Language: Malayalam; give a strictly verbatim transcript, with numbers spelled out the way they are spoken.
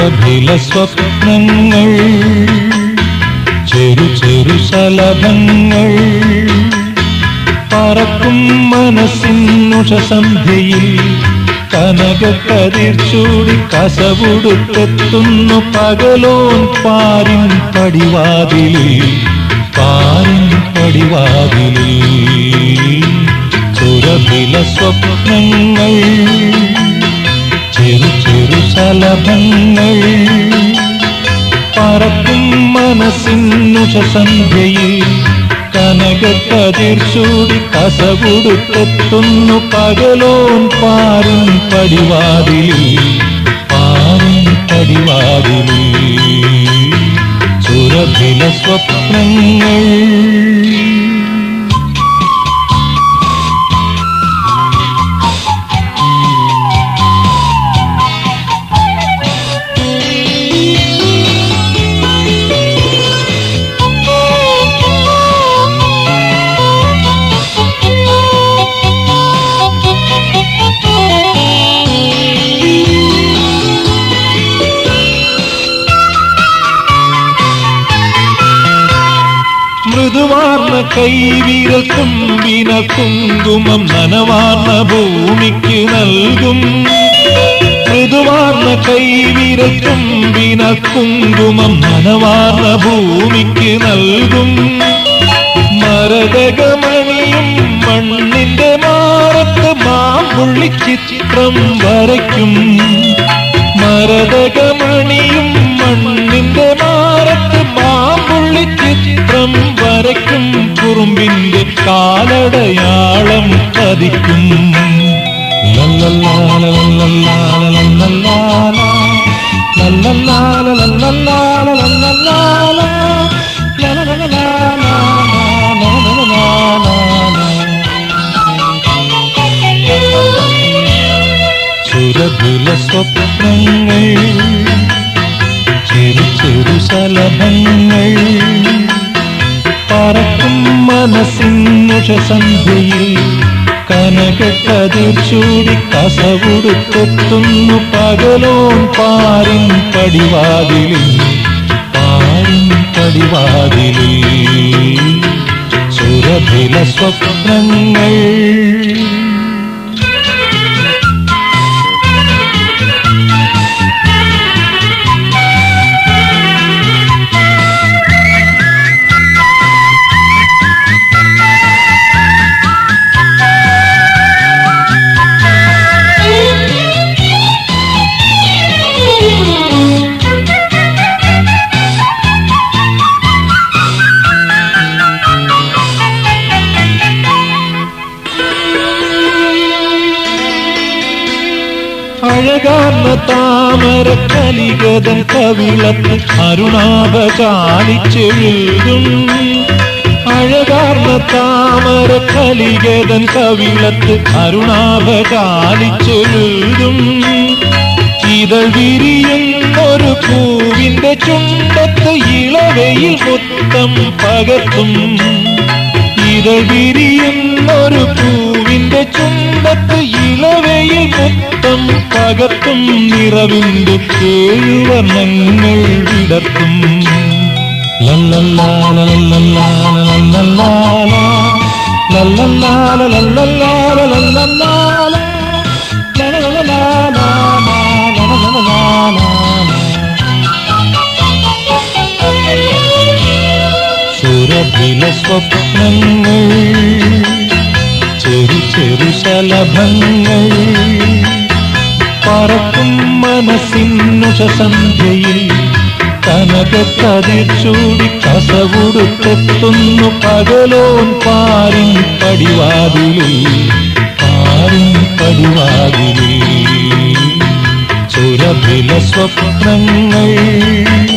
സുരഭില സ്വപ്നങ്ങൾ, ചെറു ചെറു ശലഭങ്ങൾ, പറക്കും മനസ്സിനുഷസന്ധ്യയിൽ കനകക്കതിർ ചൂടി കസവുടുത്തെത്തുന്നു പകലോൻ പാരിൻ പടിവാതിലിൽ, പാരിൻ പടിവാതിലിൽ. സുരഭില സ്വപ്നങ്ങൾ, ചെറു ചെറു ശലഭങ്ങൾ, പറക്കും മനസ്സിനുഷസന്ധ്യയിൽ കനകക്കതിർ ചൂടി കസവുടുത്തെത്തുന്നു പകലോൻ പാരിൻ പടിവാതിലിൽ, പാരിൻ പടിവാതിലിൽ. സുരഭില സ്വപ്നങ്ങൾ. മൃദുവാർന്ന കൈവിരൽ തുമ്പിന കുങ്കുമം നനവാർന്ന ഭൂമിക്ക് നൽകും. മൃദുവാർന്ന കൈവിരൽ തുമ്പിന കുങ്കുമം നനവാർന്ന ഭൂമിക്ക് നൽകും. മരതകമണിയും മണ്ണിന്റെ മാറത്ത് മാമ്പുള്ളി ചിത്രം വരയ്ക്കും. മരതകമണിയും മണ്ണിന്റെ മാറത്ത് മാമ്പുള്ളി ചിത്രം വരയ്ക്കും. കുറുമ്പിന്റെ കാലടയാളം പതിക്കും. ലല്ലല്ലാല ലല്ലല്ലാല ലല്ലല്ലാല ലല്ലല്ലാല ലല്ലല്ലാല ലല്ലല്ലാല ലല്ലല്ലാല. സുരഭില സ്വപ്നങ്ങൾ, ചെറു ചെറു ശലഭങ്ങൾ, പറക്കും മനസ്സിനുഷസന്ധ്യയിൽ കനകക്കതിർ ചൂടി കസവുടുത്തെത്തുന്നു പകലോൻ പാരിൻ പടിവാതിലിൽ, പാരിൻ പടിവാതിലിൽ. സുരഭില സ്വപ്നങ്ങൾ. അഴകാർന്ന താമര കലികതൻ കവിളത്ത് അരുണാഭ ചാലിച്ചെഴുതും. അഴകാർന്ന താമര കലികതൻ കവിളത്ത് അരുണാഭ ചാലിച്ചെഴുതും. ഇതൾ വിരിയുന്നൊരു പൂവിന്റെ ചുണ്ടത്ത് ഇളവയിൽ മുത്തം പകർത്തും. ഇതൾ വിരിയുന്നൊരു പൂവിന്റെ ചുണ്ടത്ത് ഇളവയിൽ മുത്തം പകർത്തും. നിറവിന്റെ ഏഴുവർണ്ണങ്ങൾ വിടർത്തും. ലല്ലല്ലാല ലല്ലല്ലാല ലല്ലല്ലാല ലല്ലല്ലാല ലല്ലല്ലാല ലല്ലല്ലാല ലല്ലല്ലാല ലല്ലല്ലാല. സുരഭില സ്വപ്നങ്ങൾ, ചെറു ചെറു ശലഭങ്ങൾ, പറക്കും മനസ്സിനുഷസന്ധ്യയിൽ കനകക്കതിർ ചൂടി കസവുടുത്തെത്തുന്നു പകലോൻ പാരിൻ പടിവാതിലിൽ, പാരിൻ പടിവാതിലിൽ. സുരഭില സ്വപ്നങ്ങൾ.